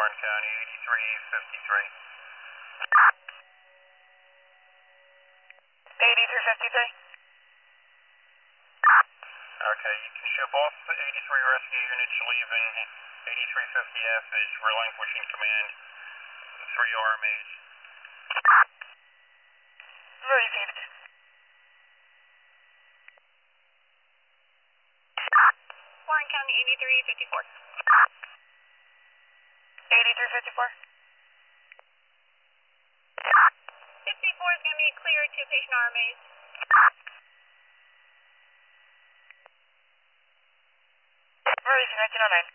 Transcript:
Warren County, 8353. 8353. Okay, you can show both 83 rescue units leaving 8350F is relinquishing command. 3 RMAs. Received. Warren County, 8354. 8354. 54 is going to be clear to patient RMAs. Releasing 1909.